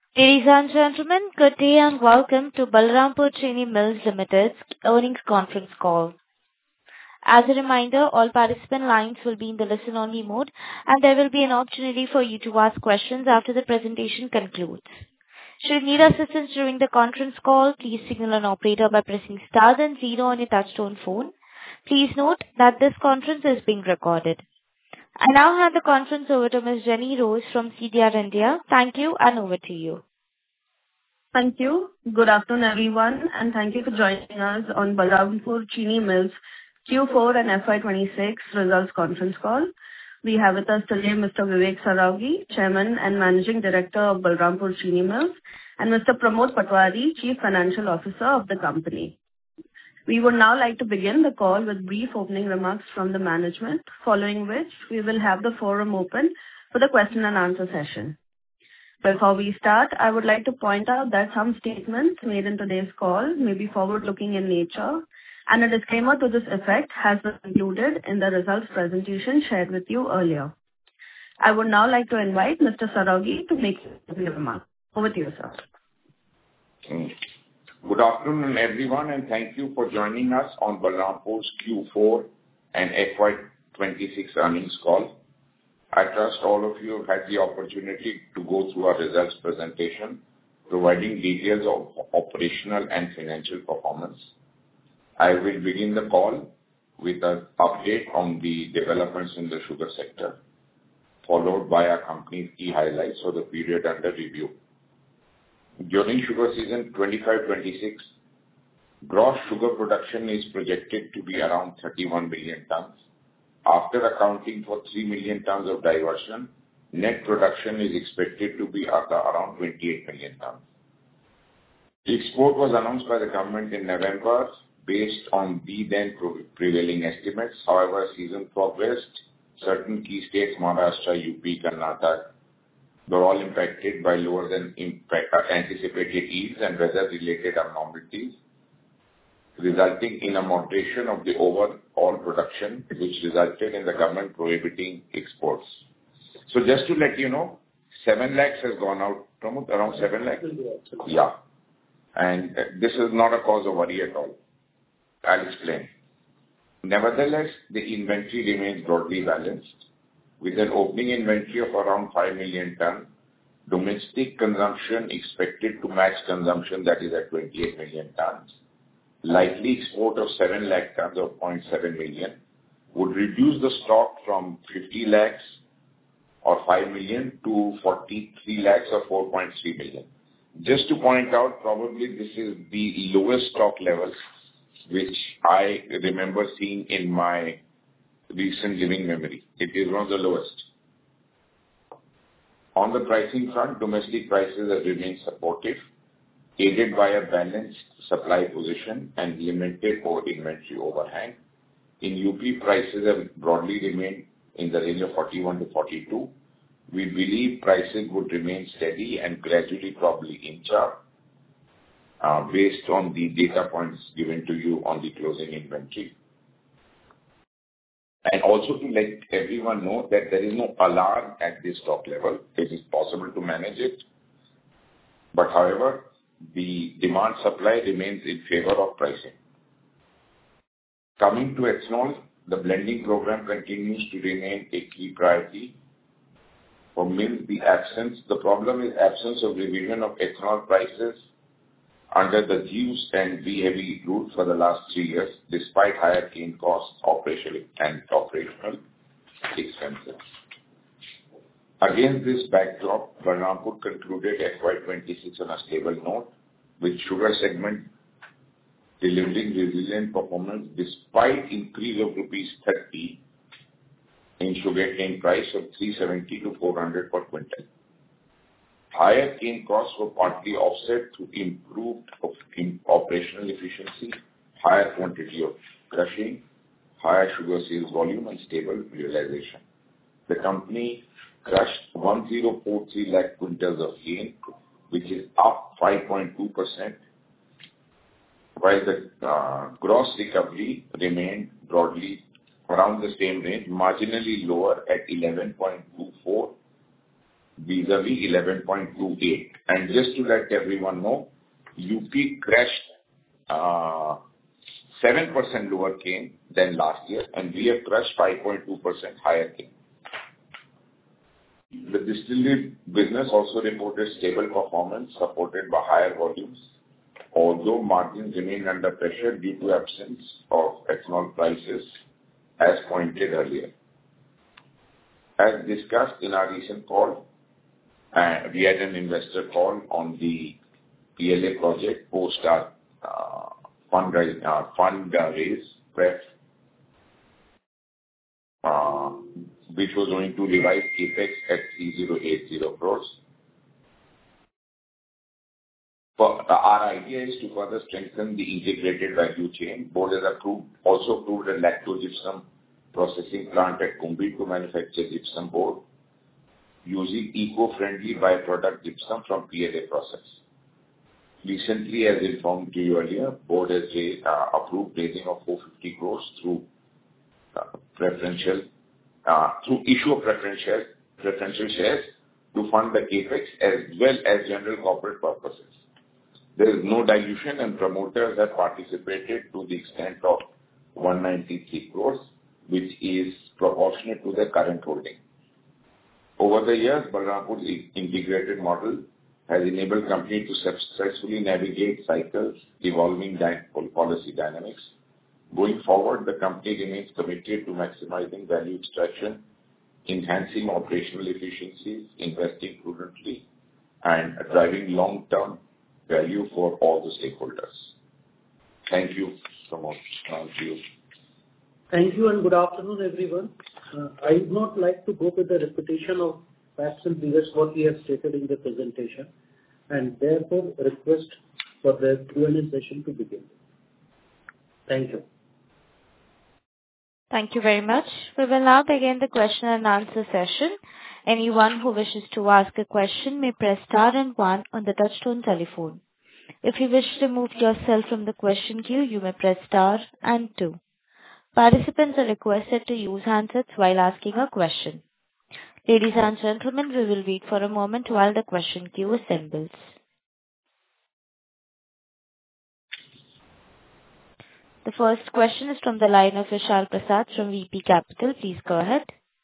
Ladies and gentlemen, good day and welcome to Balrampur Chini Mills Limited's earnings conference call. As a reminder, all participant lines will be in the listen-only mode, and there will be an opportunity for you to ask questions after the presentation concludes. Should you need assistance during the conference call, please signal an operator by pressing star then zero on your touchtone phone. Please note that this conference is being recorded. I now hand the conference over to Ms. Jenny Rose from CDR India. Thank you, and over to you. Thank you. Good afternoon, everyone, and thank you for joining us on Balrampur Chini Mills Q4 and FY26 results conference call. We have with us today Mr. Vivek Saraogi, Chairman and Managing Director of Balrampur Chini Mills, and Mr. Pramod Patwari, Chief Financial Officer of the company. We would now like to begin the call with brief opening remarks from the management, following which we will have the forum open for the question and answer session. Before we start, I would like to point out that some statements made in today's call may be forward-looking in nature, and a disclaimer to this effect has been included in the results presentation shared with you earlier. I would now like to invite Mr. Saraogi to make his remarks. Over to you, sir. Good afternoon, everyone, and thank you for joining us on Balrampur's Q4 and FY26 earnings call. I trust all of you have had the opportunity to go through our results presentation, providing details of operational and financial performance. I will begin the call with an update on the developments in the sugar sector, followed by our company's key highlights for the period under review. During sugar season 25-26, gross sugar production is projected to be around 31 million tons. After accounting for 3 million tons of diversion, net production is expected to be around 28 million tons. The export was announced by the government in November based on the then prevailing estimates. However, season progressed. Certain key states, Maharashtra, UP, Karnataka, were all impacted by lower than anticipated yields and weather-related abnormalities, resulting in a moderation of the overall production, which resulted in the government prohibiting exports. So just to let you know, 7 lakhs has gone out, Pramod, around 7 lakhs? Yeah. And this is not a cause of worry at all. I'll explain. Nevertheless, the inventory remains broadly balanced, with an opening inventory of around 5 million tons, domestic consumption expected to match consumption, that is at 28 million tons. Likely export of 7 lakh tons or 0.7 million would reduce the stock from 50 lakhs or 5 million to 43 lakhs or 4.3 million. Just to point out, probably this is the lowest stock levels which I remember seeing in my recent living memory. It is one of the lowest. On the pricing front, domestic prices have remained supportive, aided by a balanced supply position and limited inventory overhang. In UP, prices have broadly remained in the range of 41 to 42. We believe prices would remain steady and gradually probably inch up based on the data points given to you on the closing inventory. And also to let everyone know that there is no alarm at this stock level. It is possible to manage it. But however, the demand supply remains in favor of pricing. Coming to ethanol, the blending program continues to remain a key priority. For mills, the problem is absence of revision of ethanol prices under the juice and B-heavy route for the last 3 years, despite higher cane costs, operational expenses. Against this backdrop, Balrampur concluded FY26 on a stable note, with sugar segment delivering resilient performance despite increase of rupees 30 in sugarcane price of 370 to 400 per quintal. Higher cane costs were partly offset through improved operational efficiency, higher quantity of crushing, higher sugar sales volume, and stable realization. The company crushed 1043 lakh quintals of cane, which is up 5.2%, while the gross recovery remained broadly around the same range, marginally lower at 11.24. vis-à-vis 11.28. And just to let everyone know, UP crushed 7% lower cane than last year, and we have crushed 5.2% higher cane. The distillery business also reported stable performance supported by higher volumes, although margins remained under pressure due to absence of ethanol prices, as pointed earlier. As discussed in our recent call, we had an investor call on the PLA project post our fund raise prep, which was going to revise capex at 3,080 crores. Our idea is to further strengthen the integrated value chain. Board has also approved a lacto-gypsum processing plant at Kumbhi to manufacture gypsum board using eco-friendly byproduct gypsum from PLA process. Recently, as informed to you earlier, board has approved raising of 450 crores through issue of preferential shares to fund the capex as well as general corporate purposes. There is no dilution, and promoters have participated to the extent of 193 crores, which is proportionate to their current holding. Over the years, Balrampur's integrated model has enabled company to successfully navigate cycles, evolving policy dynamics. Going forward, the company remains committed to maximizing value extraction, enhancing operational efficiencies, investing prudently, and driving long-term value for all the stakeholders. Thank you so much. Thank you. Thank you and good afternoon, everyone. I would not like to go with the repetition of facts and figures what we have stated in the presentation, and therefore request for the Q&A session to begin. Thank you. Thank you very much. We will now begin the question and answer session. Anyone who wishes to ask a question may press star and one on the touchtone telephone. If you wish to remove yourself from the question queue, you may press star and two. Participants are requested to use handsets while asking a question. Ladies and gentlemen, we will wait for a moment while the question queue assembles. The first question is from the line of Vishal Prasad from VP Capital. Please go ahead.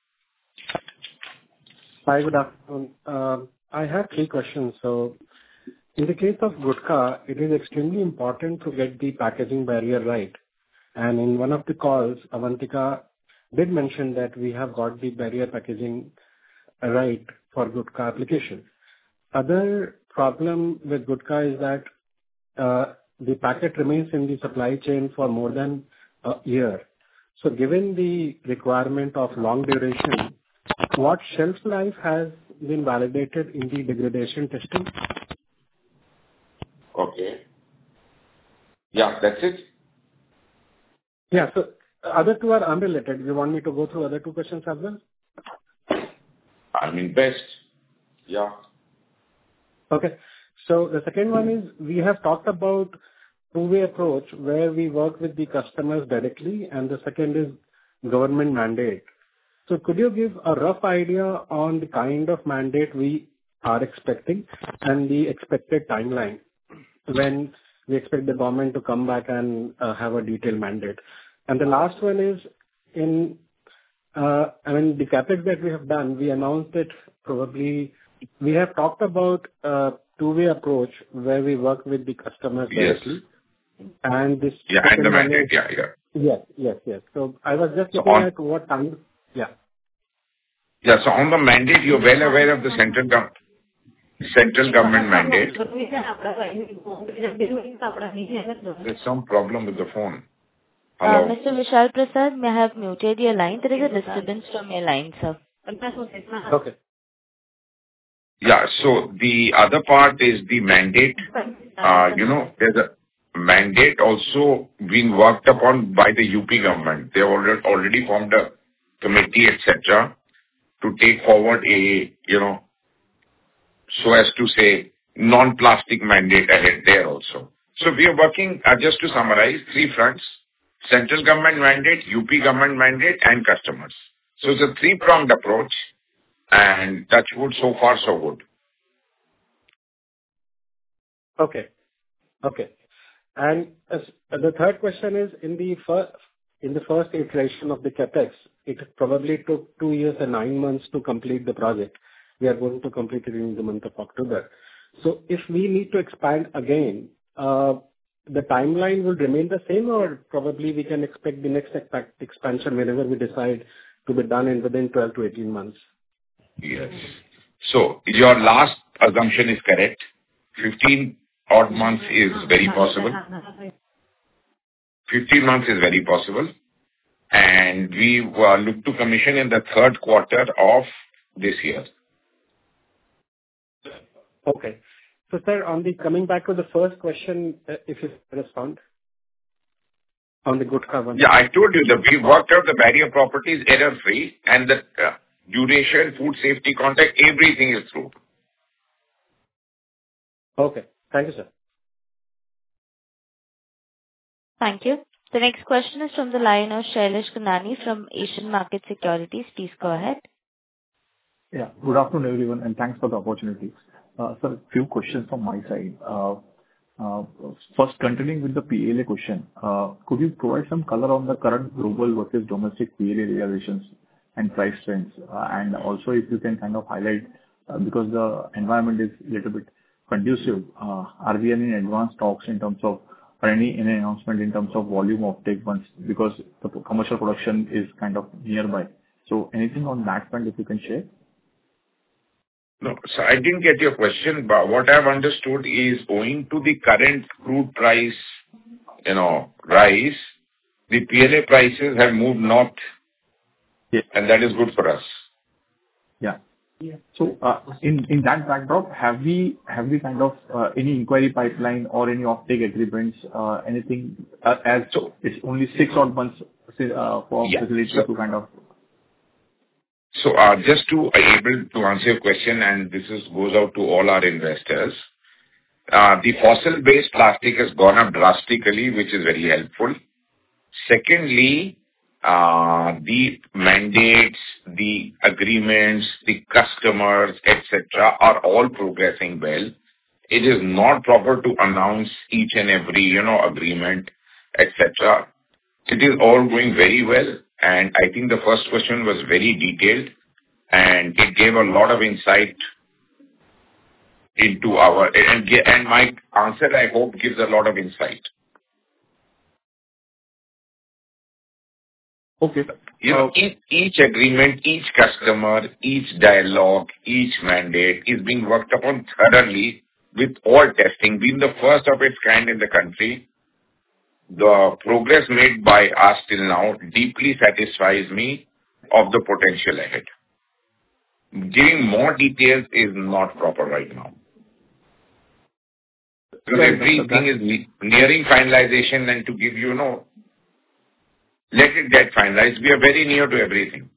Hi, good afternoon. I have 3 questions. So, in the case of Gutkha, it is extremely important to get the packaging barrier right. And in one of the calls, Avantika did mention that we have got the barrier packaging right for Gutkha application. Other problem with Gutkha is that the packet remains in the supply chain for more than a year. So given the requirement of long duration, what shelf life has been validated in the degradation testing? Okay. Yeah, that's it. Yeah, so other 2 are unrelated. You want me to go through other 2 questions as well? I mean, best. Yeah. Okay. So the second one is, we have talked about two-way approach where we work with the customers directly, and the second is government mandate. So could you give a rough idea on the kind of mandate we are expecting and the expected timeline when we expect the government to come back and have a detailed mandate? And the last one is, the CapEx that we have done, we announced it probably, we have talked about two-way approach where we work with the customers directly. Yes. And this. Yeah, and the mandate, Yes. So I was just looking at what time. Yeah. Yeah, so on the mandate, you're well aware of the central government mandate. There's some problem with the phone. Hello? Mr. Vishal Prasad, may I have muted your line? There is a disturbance from your line, sir. Okay. Yeah, so the other part is the mandate. There's a mandate also being worked upon by the UP government. They already formed a committee, etc., to take forward a, so as to say, non-plastic mandate ahead there also. So we are working, just to summarize, 3 fronts: central government mandate, UP government mandate, and customers. So it's a 3-pronged approach. and touch wood, so far so good. Okay. And the third question is, in the first iteration of the CapEx, it probably took 2 years and 9 months to complete the project. We are going to complete it in the month of October. So if we need to expand again, the timeline will remain the same, or probably we can expect the next expansion whenever we decide to be done in within 12 to 18 months? Yes. So your last assumption is correct. 15 odd months is very possible. 15 months is very possible. And we look to commission in the third quarter of this year. Okay. So, sir, coming back to the first question, if you respond on the Gutkha one. Yeah, I told you that we worked out the barrier properties error-free, and the duration, food safety contact, everything is through. Okay. Thank you, sir. Thank you. The next question is from the line of Shailesh Kanani from Asian Market Securities. Please go ahead. Yeah. Good afternoon, everyone, and thanks for the opportunity. Sir, a few questions from my side. First, continuing with the PLA question, could you provide some color on the current global versus domestic PLA realizations and price trends? And also, if you can kind of highlight, because the environment is a little bit conducive, are we in advanced talks in terms of, or any announcement in terms of volume offtake once, because the commercial production is kind of nearby? So anything on that front, if you can share? No, so I didn't get your question, but what I've understood is owing to the current crude price, rise, the PLA prices have moved north. Yes. And that is good for us. Yeah. So, in that backdrop, have we kind of any inquiry pipeline or any offtake agreements, anything, as So it's only 6 odd months for Yeah. facility So- to kind of... So, just to able to answer your question, and this goes out to all our investors, the fossil-based plastic has gone up drastically, which is very helpful. Secondly, the mandates, the agreements, the customers, etc., are all progressing well. It is not proper to announce each and every, agreement, etc. It is all going very well. And I think the first question was very detailed, and it gave a lot of insight into and my answer, I hope, gives a lot of insight. Okay. Each agreement, each customer, each dialogue, each mandate is being worked upon thoroughly with all testing, being the first of its kind in the country. The progress made by us till now deeply satisfies me of the potential ahead. Giving more details is not proper right now. Because everything is nearing finalization, and to give let it get finalized. We are very near to everything.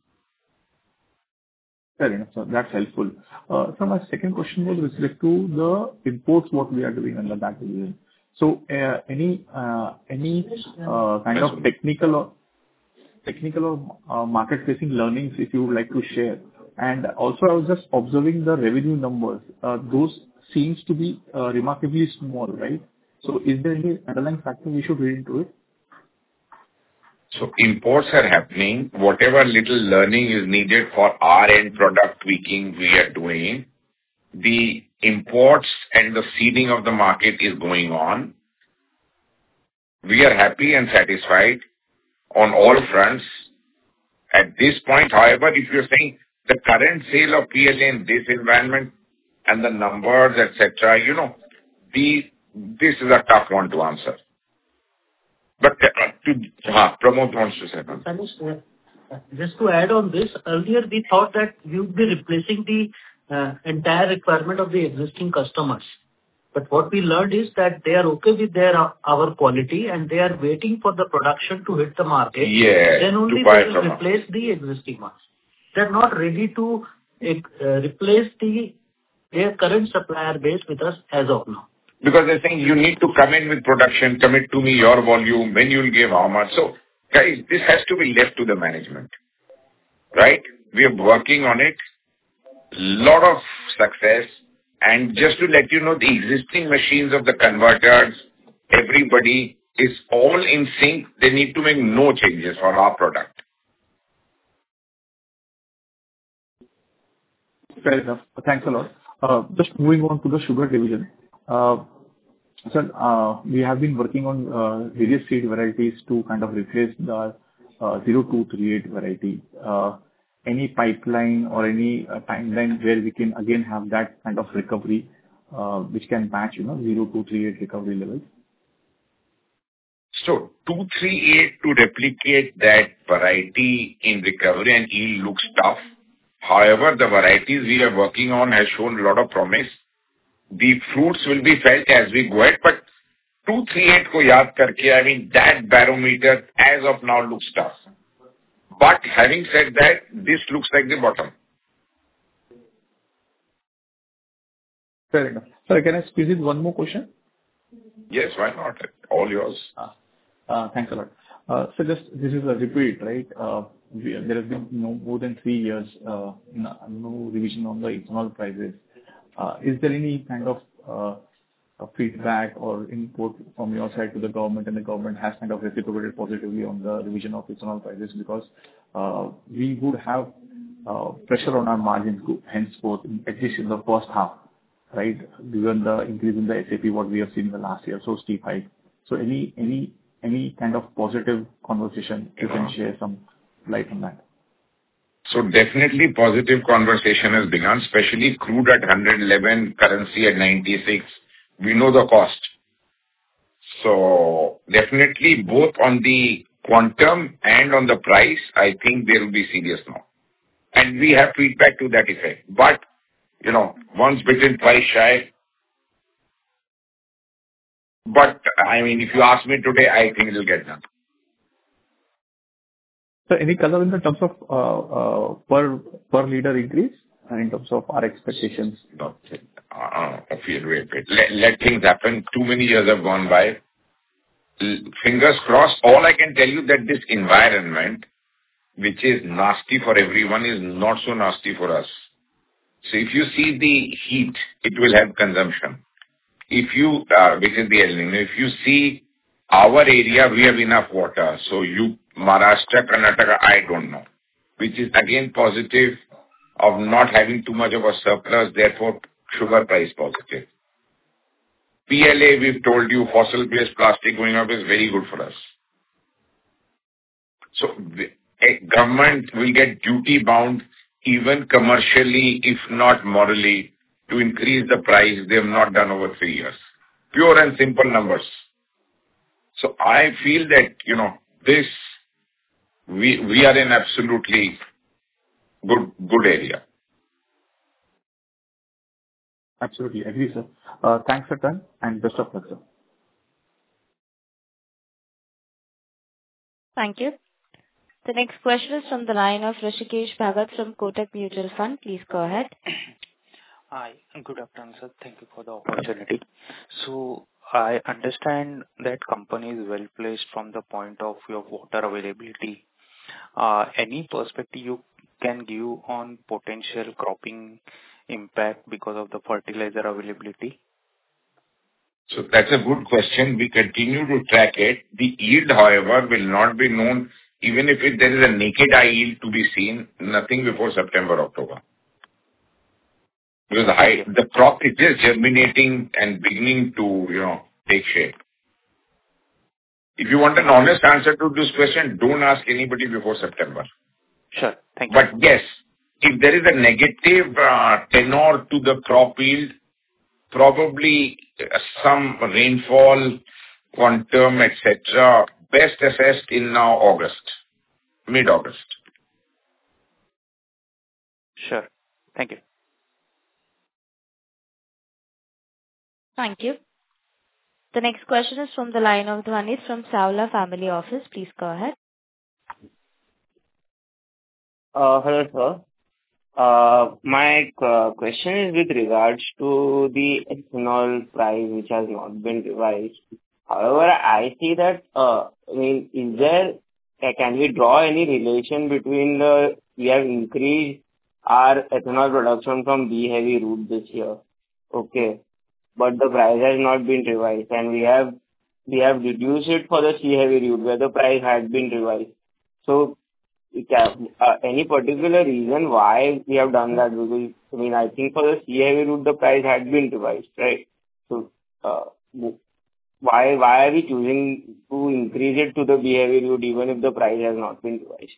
Fair enough, sir. That's helpful. So my second question was with respect to the imports, what we are doing under that division. So, any kind of technical or market-facing learnings, if you would like to share? And also, I was just observing the revenue numbers. Those seems to be remarkably small, right? So, is there any underlying factor we should read into it? So imports are happening. Whatever little learning is needed for our end product tweaking we are doing, the imports and the seeding of the market is going on. We are happy and satisfied on all fronts. At this point, however, if you're saying the current sale of PLA in this environment and the numbers, etc., this is a tough one to answer. But Pramod wants to say something. Just to add on this, earlier we thought that we would be replacing the entire requirement of the existing customers. But what we learned is that they are okay with our quality, and they are waiting for the production to hit the market. Yeah, Then only they will replace the existing ones. They're not ready to replace their current supplier base with us as of now. Because they're saying you need to come in with production, commit to me your volume, when you'll give how much. So, guys, this has to be left to the management, right? We are working on it. lot of success. And just to let you know, the existing machines of the converters, everybody is all in sync. They need to make no changes for our product. Fair enough. Thanks a lot. Just moving on to the sugar division. Sir, we have been working on various seed varieties to kind of replace the 0238 variety. Any pipeline or any timeline where we can again have that kind of recovery, which can match, 0238 recovery levels? So 238 to replicate that variety in recovery and yield looks tough. However, the varieties we are working on has shown a lot of promise. The fruits will be felt as we go ahead, but 238 ko yaad karke, I mean, that barometer as of now looks tough. But having said that, this looks like the bottom. Fair enough. Sir, can I squeeze in one more question? Yes, why not? All yours. Thanks a lot. So just this is a repeat, right? There has been more than 3 years, no revision on the ethanol prices. Is there any kind of feedback or input from your side to the government, and the government has kind of reciprocated positively on the revision of ethanol prices? Because we would have pressure on our margins henceforth, at least in the first half, right? Given the increase in the SAP, what we have seen in the last year, so steep hike. So any kind of positive conversation you can share some light on that? So definitely positive conversation has begun, especially crude at 111, currency at 96. We know the cost. So definitely both on the quantum and on the price, I think they will be serious now. And we have feedback to that effect. But, once bitten, twice shy. But, I mean, if you ask me today, I think it will get done. So any color in the terms of per liter increase in terms of our expectations? No. Wait. Let things happen. Too many years have gone by. Fingers crossed. All I can tell you that this environment, which is nasty for everyone, is not so nasty for us. So if you see the heat, it will help consumption. If you, which is the El Niño, if you see our area, we have enough water. So Maharashtra, Karnataka, I don't know. Which is again positive of not having too much of a surplus, therefore sugar price positive. PLA, we've told you, fossil-based plastic going up is very good for us. So government will get duty bound even commercially, if not morally, to increase the price they have not done over 3 years. Pure and simple numbers. So I feel that, this, we are in absolutely good area. Absolutely. Agree, sir. Thanks for time and best of luck, sir. Thank you. The next question is from the line of Rishikesh Bhagat from Kotak Mutual Fund. Please go ahead. Hi, good afternoon, sir. Thank you for the opportunity. So I understand that company is well placed from the point of view of water availability. Any perspective you can give on potential cropping impact because of the fertilizer availability? So that's a good question. We continue to track it. The yield, however, will not be known, even if there is a naked eye yield to be seen, nothing before September, October. Because the crop is just germinating and beginning to, take shape. If you want an honest answer to this question, don't ask anybody before September. Sure. Thank you. But yes, if there is a negative tenor to the crop yield, probably some rainfall, quantum, etc., best assessed in now August, mid-August. Sure. Thank you. Thank you. The next question is from the line of Dhwanit from Savla Family Office. Please go ahead. Hello, sir. My question is with regards to the ethanol price, which has not been revised. However, I see that, can we draw any relation between we have increased our ethanol production from B-heavy route this year. Okay. But the price has not been revised, and we have reduced it for the C-heavy route where the price had been revised. So, any particular reason why we have done that? Because, I mean, I think for the C-heavy route, the price had been revised, right? So, why are we choosing to increase it to the B-heavy route even if the price has not been revised?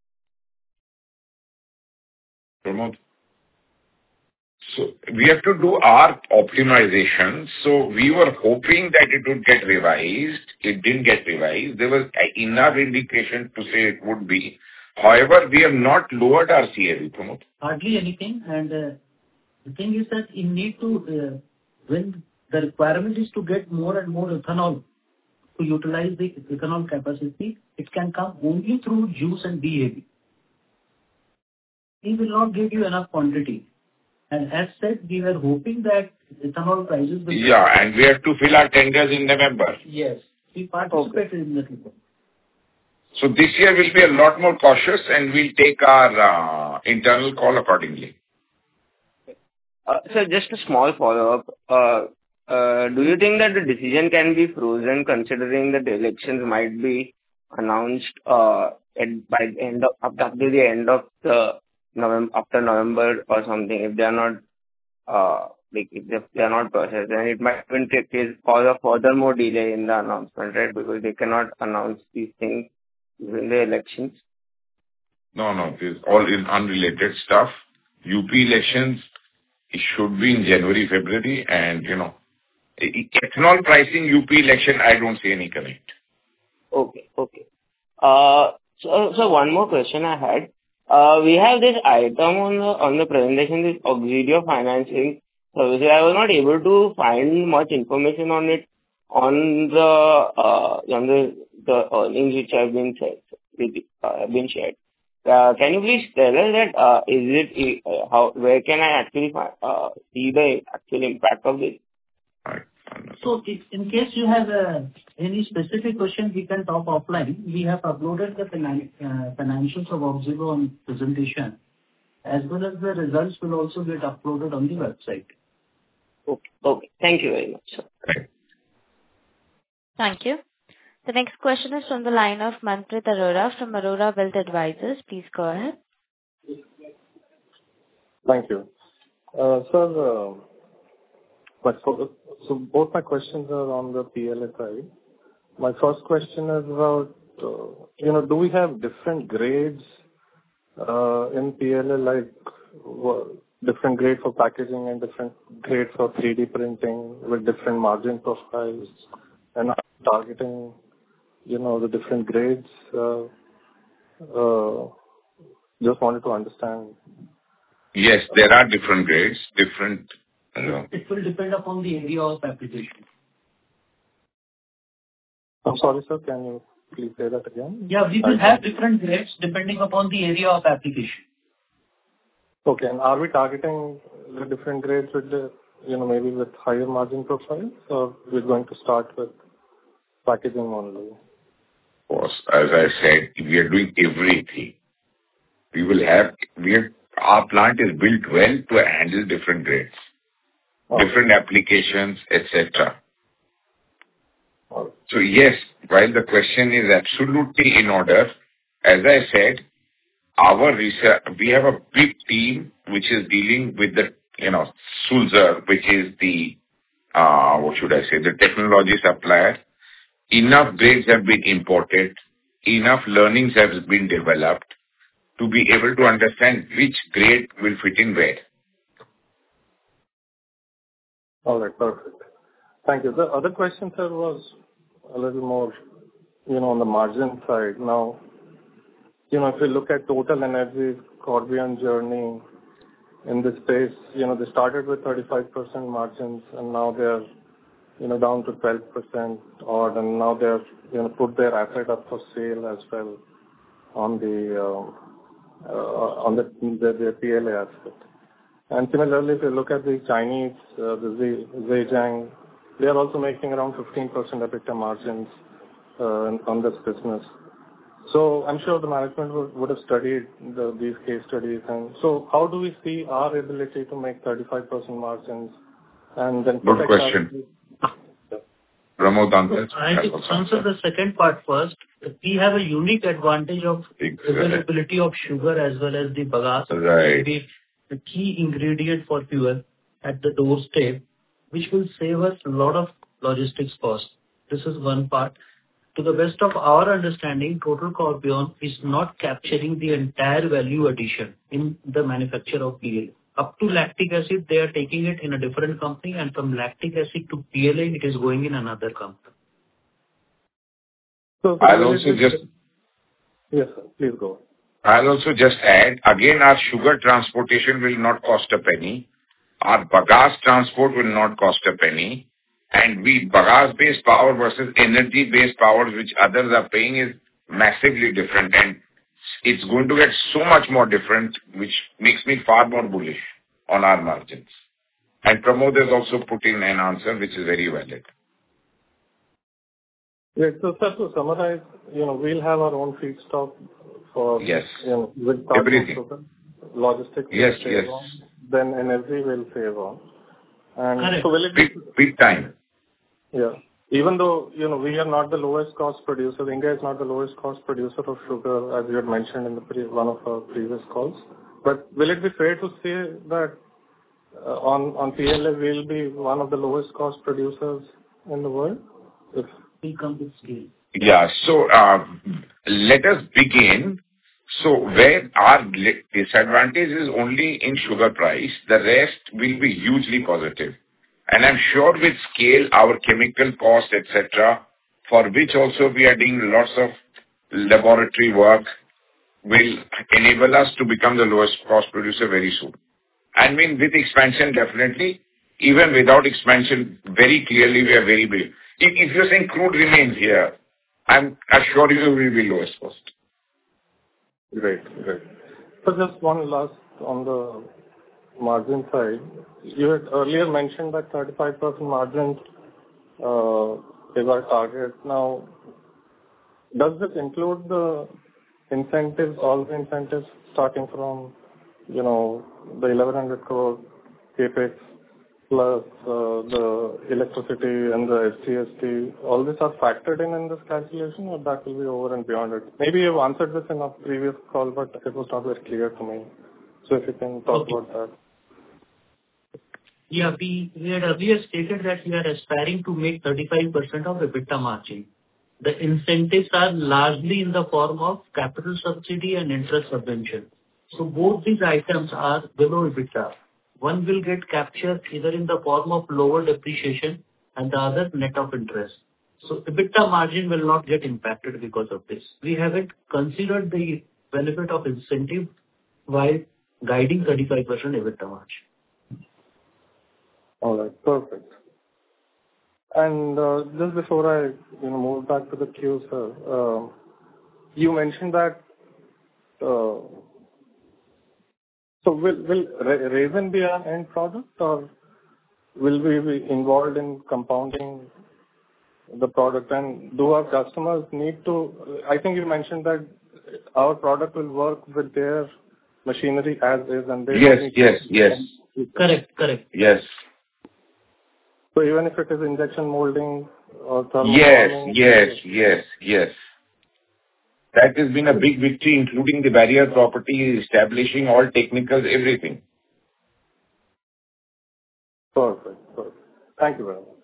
Pramod. So we have to do our optimization. So we were hoping that it would get revised. It didn't get revised. There was enough indication to say it would be. However, we have not lowered our CAV, Pramod. Hardly anything. And the thing is that you need to, when the requirement is to get more and more ethanol to utilize the ethanol capacity, it can come only through juice and B-heavy. It will not give you enough quantity. And as said, we were hoping that ethanol prices will... Yeah, and we have to fill our tenders in November. Yes, we participated in the tender. So this year we'll be a lot more cautious and we'll take our internal call accordingly. So just a small follow-up. Do you think that the decision can be frozen considering that the elections might be announced by the end of, up to the end of the after November or something? If they are not if they are not processed, then it might cause a furthermore delay in the announcement, right? Because they cannot announce these things during the elections. No, this is all in unrelated stuff. UP elections, it should be in January, February, and ethanol pricing UP election, I don't see any connect. Okay. So one more question I had. We have this item on the presentation, this Auxilio financing services. I was not able to find much information on it on the earnings which have been shared. Can you please tell us that where can I actually see the actual impact of this? So, in case you have any specific question, we can talk offline. We have uploaded the financials of Auxilio on presentation, as well as the results will also get uploaded on the website. Okay. Thank you very much, sir. Thank you. The next question is from the line of Manpreet Arora from Arora Wealth Advisors. Please go ahead. Thank you. Sir, so both my questions are on the PLA side. My first question is about, do we have different grades in PLA, like different grade for packaging and different grade for 3D printing with different margin profiles, and targeting, the different grades? Just wanted to understand. Yes, there are different grades, It will depend upon the area of application. I'm sorry, sir. Can you please say that again? Yeah, we will have different grades depending upon the area of application. Okay. And are we targeting the different grades with maybe with higher margin profiles, or we're going to start with packaging only? Of course, as I said, we are doing everything. Our plant is built well to handle different grades, different applications, etc. So yes, while the question is absolutely in order, as I said, our research, we have a big team which is dealing with the, Sulzer, which is the, the technology supplier. Enough grades have been imported, enough learnings have been developed to be able to understand which grade will fit in where. All right, perfect. Thank you. The other question, sir, was a little more, on the margin side. Now, if you look at Total Energy Corbion journey in this space, they started with 35% margins, and now they're, down to 12% odd, and now they're, put their asset up for sale as well on the PLA aspect. And similarly, if you look at the Chinese, the Zhejiang, they are also making around 15% EBITDA margins on this business. So I'm sure the management would have studied these case studies. And so how do we see our ability to make 35% margins and then Good protect our... question. Pramod, answer. I think to answer the second part first, we have a unique advantage of availability of sugar as well as the bagasse. Right. The key ingredient for fuel at the doorstep, which will save us a lot of logistics costs. This is one part. To the best of our understanding, Total Corbion is not capturing the entire value addition in the manufacture of PLA. Up to lactic acid, they are taking it in a different company, and from lactic acid to PLA, it is going in another company. So I'll also just... Yes, sir. Please go. I'll also just add, again, our sugar transportation will not cost a penny. Our bagasse transport will not cost a penny. And bagasse-based power versus energy-based power, which others are paying, is massively different. And it's going to get so much more different, which makes me far more bullish on our margins. And Pramod has also put in an answer, which is very valid. Yes, so sir, to summarize, we'll have our own feedstock for, Yes. With Everything. Sugar, logistics. Yes, will save yes. on, then energy will save on. And Correct. so will it be... Big time. Yeah. Even though, we are not the lowest cost producer, India is not the lowest cost producer of sugar, as you had mentioned in one of our previous calls. But will it be fair to say that on PLA we'll be one of the lowest cost producers in the world? If We come with scale. Yeah. So let us begin. So where our disadvantage is only in sugar price, the rest will be hugely positive. And I'm sure with scale, our chemical costs, etc., for which also we are doing lots of laboratory work, will enable us to become the lowest cost producer very soon. I mean, with expansion, definitely. Even without expansion, very clearly we are very big. If you're saying crude remains here, I'm assure you we will be lowest cost. Great. So just one last on the margin side. You had earlier mentioned that 35% margins is our target. Now, does this include the incentives, all the incentives starting from, the 1,100 crore capex plus the electricity and the SGST, all these are factored in this calculation, or that will be over and beyond it? Maybe you've answered this in a previous call, but it was not very clear to me. So if you can talk about that. Yeah, we had earlier stated that we are aspiring to make 35% of EBITDA margin. The incentives are largely in the form of capital subsidy and interest subvention. So both these items are below EBITDA. One will get captured either in the form of lower depreciation and the other net of interest. So EBITDA margin will not get impacted because of this. We haven't considered the benefit of incentive while guiding 35% EBITDA margin. All right, perfect. And just before I move back to the queue, sir, you mentioned that so will resin be our end product, or will we be involved in compounding the product? And do our customers need to... I think you mentioned that our product will work with their machinery as is, and they... Yes. Correct. Yes. So even if it is injection molding or thermal Yes. That has been a big victory, including the barrier properties, establishing all technicals, everything. Perfect. Thank you very much.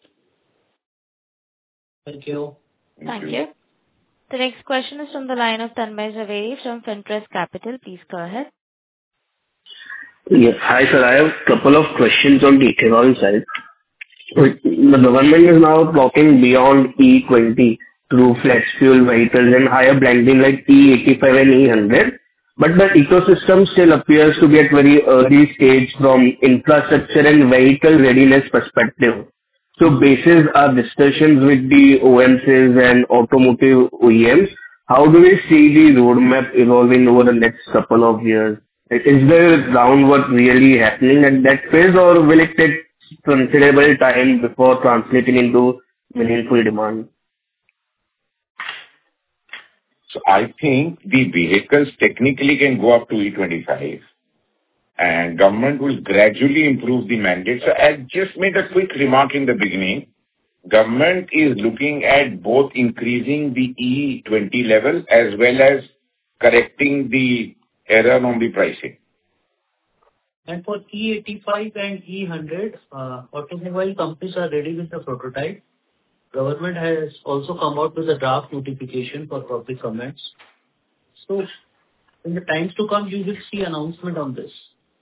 Thank you. Thank you. The next question is from the line of Tanmay Zaveri from Finterest Capital. Please go ahead. Yes. Hi, sir. I have a couple of questions on the ethanol side. The government is now talking beyond E20 through flex fuel vehicles and higher blending like E85 and E100. But the ecosystem still appears to be at very early stage from infrastructure and vehicle readiness perspective. So basis our discussions with the OMCs and automotive OEMs, how do we see the roadmap evolving over the next couple of years? Is there groundwork really happening at that phase, or will it take considerable time before translating into meaningful demand? So I think the vehicles technically can go up to E25, and government will gradually improve the mandate. So I just made a quick remark in the beginning. Government is looking at both increasing the E20 level as well as correcting the error on the pricing. And for E85 and E100, automobile companies are ready with the prototype. Government has also come out with a draft notification for public comments. So in the times to come, you will see announcement on this.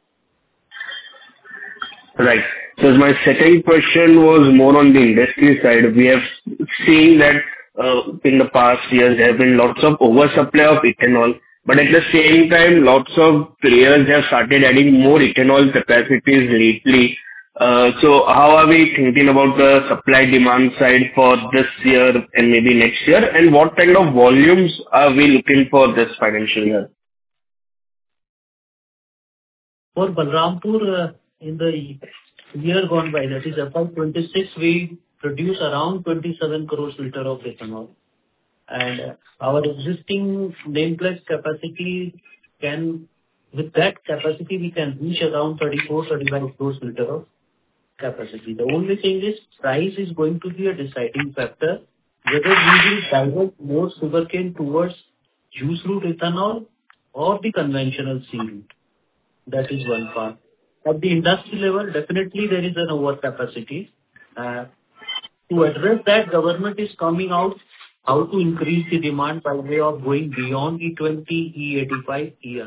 Right. So my second question was more on the industry side. We have seen that in the past years there have been lots of oversupply of ethanol, but at the same time, lots of players have started adding more ethanol capacities lately. So how are we thinking about the supply-demand side for this year and maybe next year? And what kind of volumes are we looking for this financial year? For Balrampur, in the year gone by, that is FY26, we produce around 27 crores liter of ethanol. And our existing nameplate capacity with that capacity, we can reach around 34-35 crores liter of capacity. The only thing is price is going to be a deciding factor, whether we will divert more sugarcane towards juice route ethanol or the conventional C route. That is one part. At the industry level, definitely there is an overcapacity. To address that, government is coming out how to increase the demand by way of going beyond E20, E85, E100.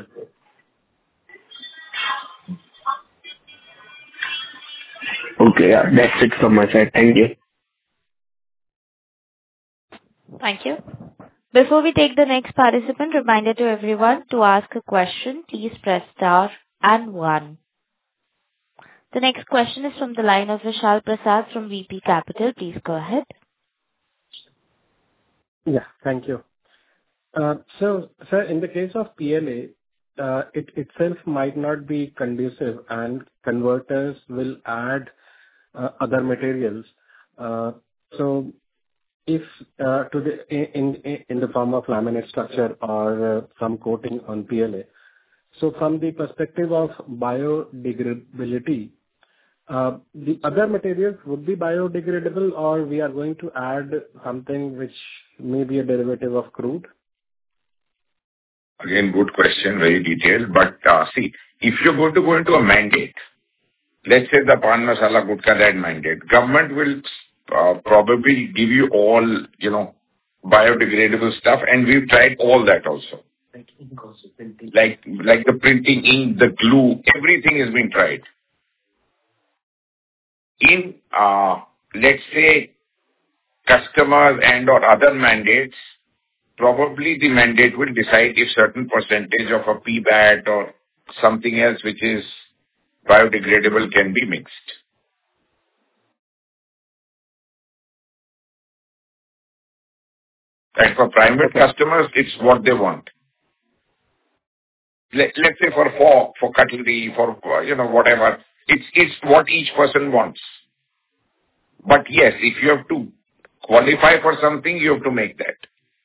Okay, yeah, that's it from my side. Thank you. Thank you. Before we take the next participant, reminder to everyone to ask a question, please press star and 1. The next question is from the line of Vishal Prasad from VP Capital. Please go ahead. Yeah, thank you. So, sir, in the case of PLA, it itself might not be conducive, and converters will add other materials. So, if in the form of laminate structure or some coating on PLA. So, from the perspective of biodegradability, the other materials would be biodegradable, or we are going to add something which may be a derivative of crude? Again, good question, very detailed. But see, if you're going to go into a mandate, let's say the pan masala gutka that mandate, government will probably give you all, biodegradable stuff, and we've tried all that also. Like the printing ink, the glue, everything has been tried. In, let's say, customers and or other mandates, probably the mandate will decide if certain percentage of a PBAT or something else which is biodegradable can be mixed. And for private customers, it's what they want. Let's say for cutlery, for whatever, it's what each person wants. But yes, if you have to qualify for something, you have to make that.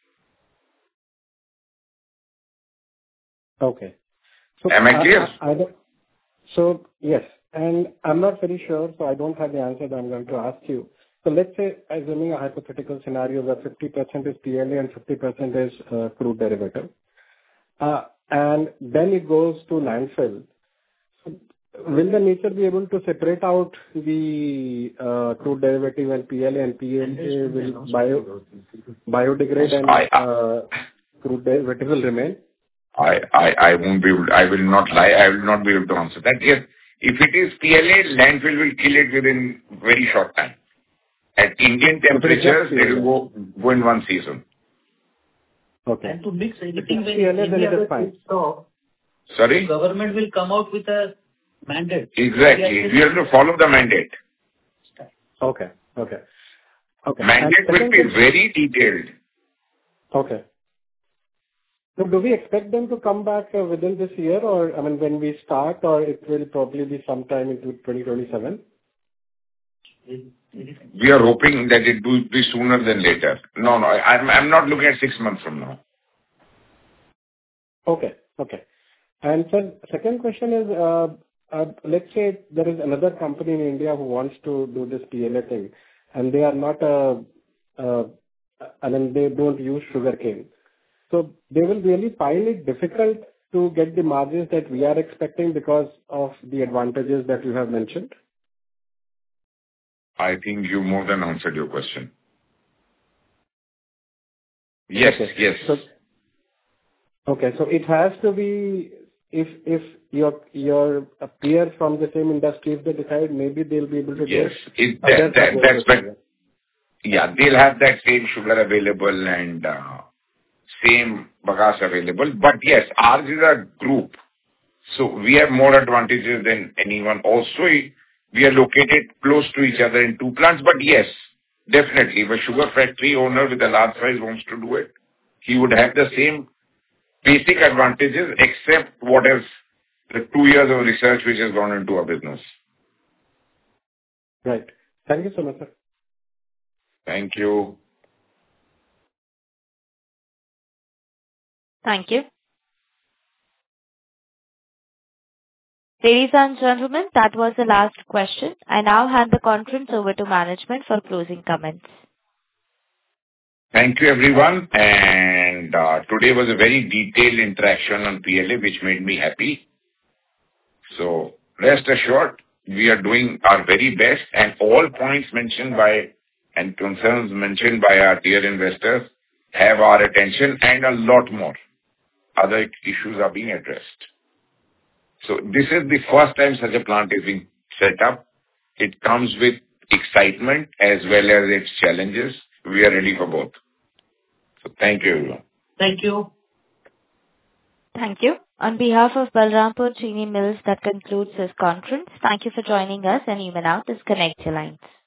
Okay. So am I clear? So yes, and I'm not very sure, so I don't have the answer that I'm going to ask you. So let's say, assuming a hypothetical scenario where 50% is PLA and 50% is crude derivative, and then it goes to landfill. Will the nature be able to separate out the crude derivative and PLA will biodegrade and crude derivative will remain? I won't be able to, I will not lie, I will not be able to answer that. Yes, if it is PLA, landfill will kill it within very short time. At Indian temperatures, they will go in one season. Okay. And to mix anything with PLA, then it is fine. Sorry? Government will come out with a mandate. Exactly. We have to follow the mandate. Okay. Mandate will be very detailed. Okay. So do we expect them to come back within this year, or when we start, or it will probably be sometime into 2027? We are hoping that it will be sooner than later. No, I'm not looking at 6 months from now. Okay. Okay. And sir, second question is, let's say there is another company in India who wants to do this PLA thing, and they are not I mean, they don't use sugarcane. So they will really find it difficult to get the margins that we are expecting because of the advantages that you have mentioned? I think you more than answered your question. Yes, Okay. yes. Okay. So it has to be if your peers from the same industry, if they decide, maybe they'll be able to do Yes. it. That's better. Yeah, they'll have that same sugar available and same bagasse available. But yes, ours is a group, so we have more advantages than anyone. Also, we are located close to each other in two plants. But yes, definitely, if a sugar factory owner with a large size wants to do it, he would have the same basic advantages, except what is the 2 years of research which has gone into our business. Right. Thank you so much, sir. Thank you. Thank you. Ladies and gentlemen, that was the last question. I now hand the conference over to management for closing comments. Thank you, everyone. And today was a very detailed interaction on PLA, which made me happy. So rest assured, we are doing our very best, and all points mentioned by and concerns mentioned by our dear investors have our attention, and a lot more other issues are being addressed. So this is the first time such a plant is being set up. It comes with excitement as well as its challenges. We are ready for both. So thank you, everyone. Thank you. Thank you. On behalf of Balrampur Chini Mills, that concludes this conference. Thank you for joining us, and you may now disconnect your lines.